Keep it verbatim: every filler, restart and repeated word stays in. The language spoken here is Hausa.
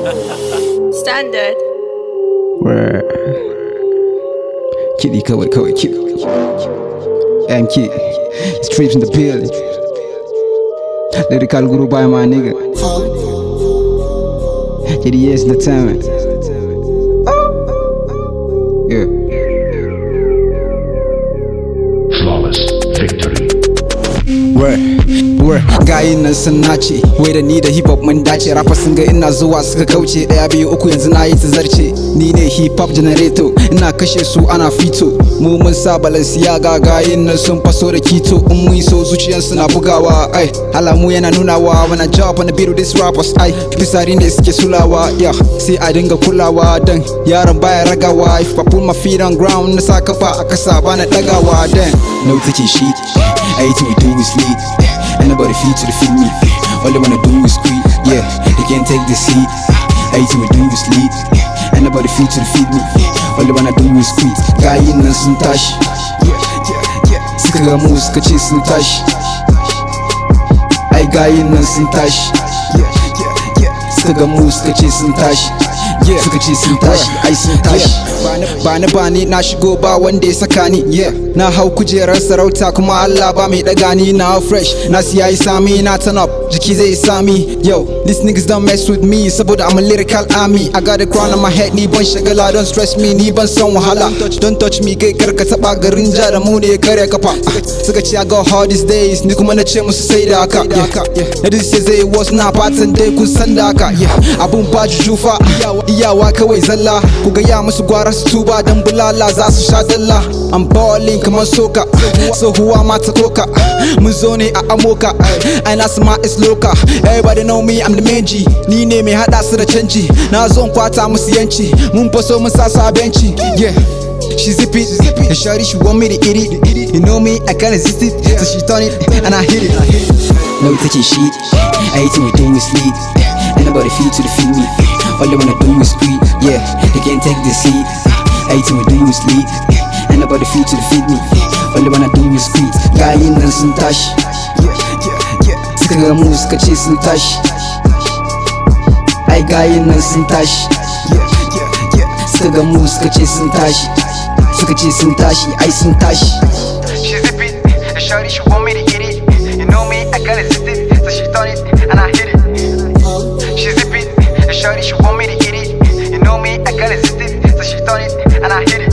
Standard. Word. Kitty, kawai, kawai, kitty. I'm Kid. Streets in the building. Lyrical guru by my nigga. Kitty, yes, the time. Yeah. Flawless victory. Word, word, gayin nan sun nace, wai da ni da hip hop mun dace. Rapper sun ga ina zuwa suka kauce, daya biyu uku yanzu na yi ta zarce. Ni ne hip hop generator, ina kashe su ana fito. Mu mun sa Balenciaga, gayin nan sun faso da kito. In mun so zuciyan suna bugawa, ai alamu yana nunawa. When I jump on the beat with this rappers, ai fisari ne suke sulawa, yeah. Sai a dinga kulawa dan yaron baya ragawa. If I put my feet on ground, na sa kafa a kasa bana dagawa. Dan no take shit, everything we do is lead. Ain't nobody feel to defeat me. All they wanna do is squeeze. Yeah, they can't take this heat. Everything we do is lead. Ain't nobody feel to defeat me. All they wanna do is squeeze. Gayin nan sun tashi. Suka ga mu suka ce sun tashi. Ai gayin nan sun tashi. Suka ga mu suka ce sun tashi. Suka ce sun tashi, ai sun tashi. Bani bani na shigo ba wanda ya saka ni, yeah. Na hau kujerar sarauta kuma Allah ba mai daga ni. Na fresh, na siya yi sami, na turn up, jiki zai sami. Yo, these niggas don't mess with me, saboda I'm a lyrical army. I got a crown on my head, ni ban shagala, don't stress me, ni ban son wahala. Don't touch me, kai karka taba garin ja da mu ne kare kafa. Suka ce I go hard these days, ni kuma na ce musu sai da haka. Na this is zai was na fatan dai kun san da haka. Abun ba jujufa, iyawa kawai zalla. Ku ga ya musu gwara su tuba dan bulala za su sha dalla. I'm balling kamar soka, so huwa mata koka. Mun zo ne a amoka, ai na sama is loka. Everybody know me, I'm the main G. Ni ne mai hada su da canji. Na zo kwata musu yanci, mun faso mun sa su a benci. Yeah, she zip it, and shawty she want me to eat it. You know me, I can't resist it, so she turn it and I hit it. No touching shit, everything we do is lead. Ain't nobody feel to defeat me. All they wanna do is squeeze. Yeah, they can't take this heat. Everything we do is lead. Ain't nobody feel to defeat me. All they wanna do is squeeze. Gayin nan sun tashi. Suka ga mu suka ce sun tashi. Ai gayin nan sun tashi. Suka ga mu suka ce sun tashi. Suka ce sun tashi, ai sun tashi. She zip it, and shawty she want me to eat it. You know me, I can't resist it, so she turn it and I hit it. She zip it, and shawty she want me to eat it. You know me, I can't resist it, so she turn it and I hit it.